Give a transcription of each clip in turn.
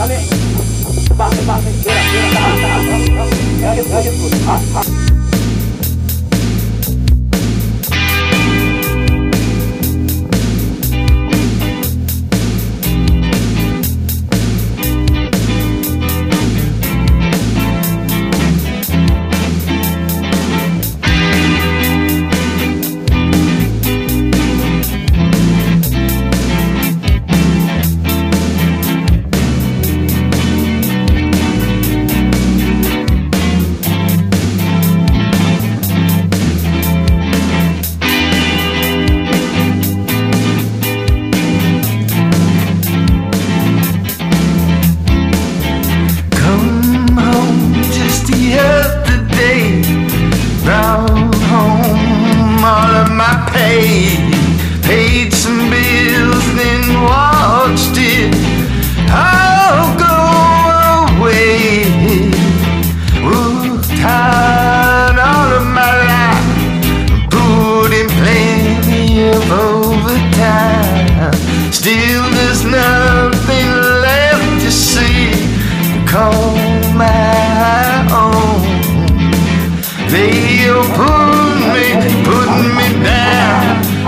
Paid some bills, then watched it all go away. Worked hard all of my life, put in plenty of overtime. Still there's nothing left to see to call my own. They'll putting me down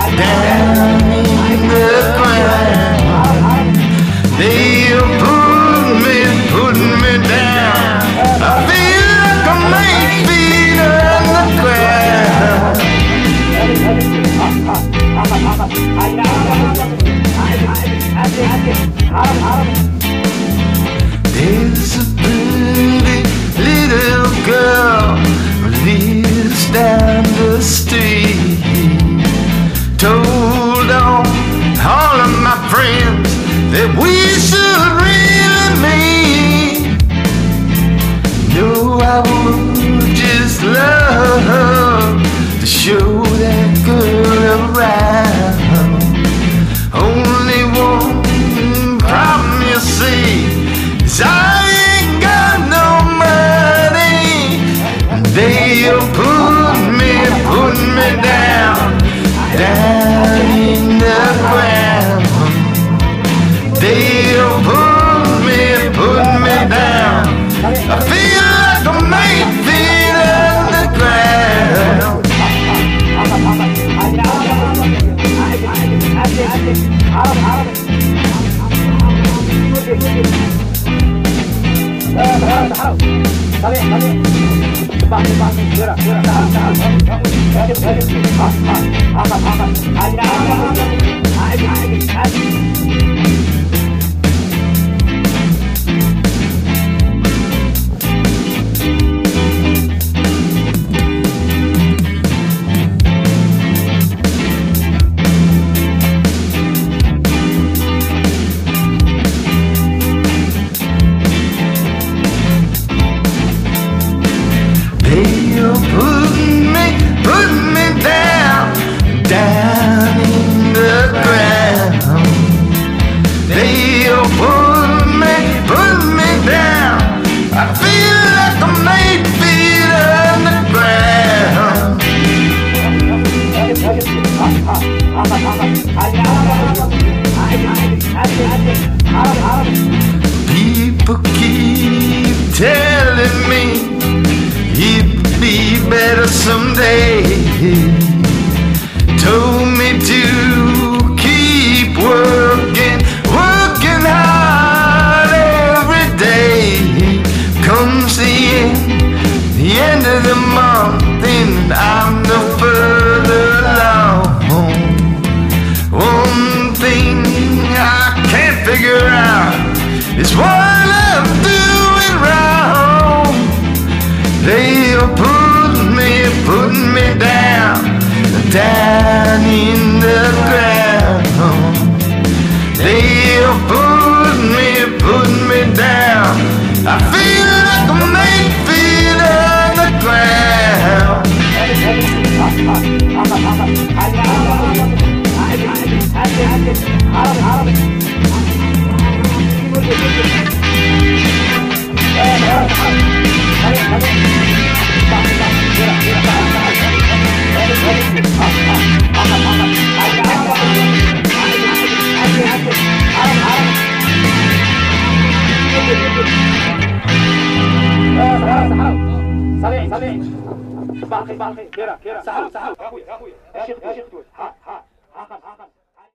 in the ground. They'll putting me down. I feel like I'm 8 feet underground. There's a pretty little girl who lives down the street. Told on all of my friends that we should really meet. No, I would just love to show that girl around. Only one problem you see is I ain't got no money. They'll put me down in the ground. They'll put me down. I feel like I'm 8 feet underground. Put me down in the ground. They'll put me down. I feel like I'm 8 feet underground. People keep telling me it'd be better someday. Told me to keep working hard every day. Comes the end of the month and I'm no further along. One thing I can't figure out is what I'm doing wrong. They'll putting me down in the ground. They'll putting me down. I feel like I'm 8 feet underground. Get up. باقي كيرا سحب يا اخويا يا شيخ ها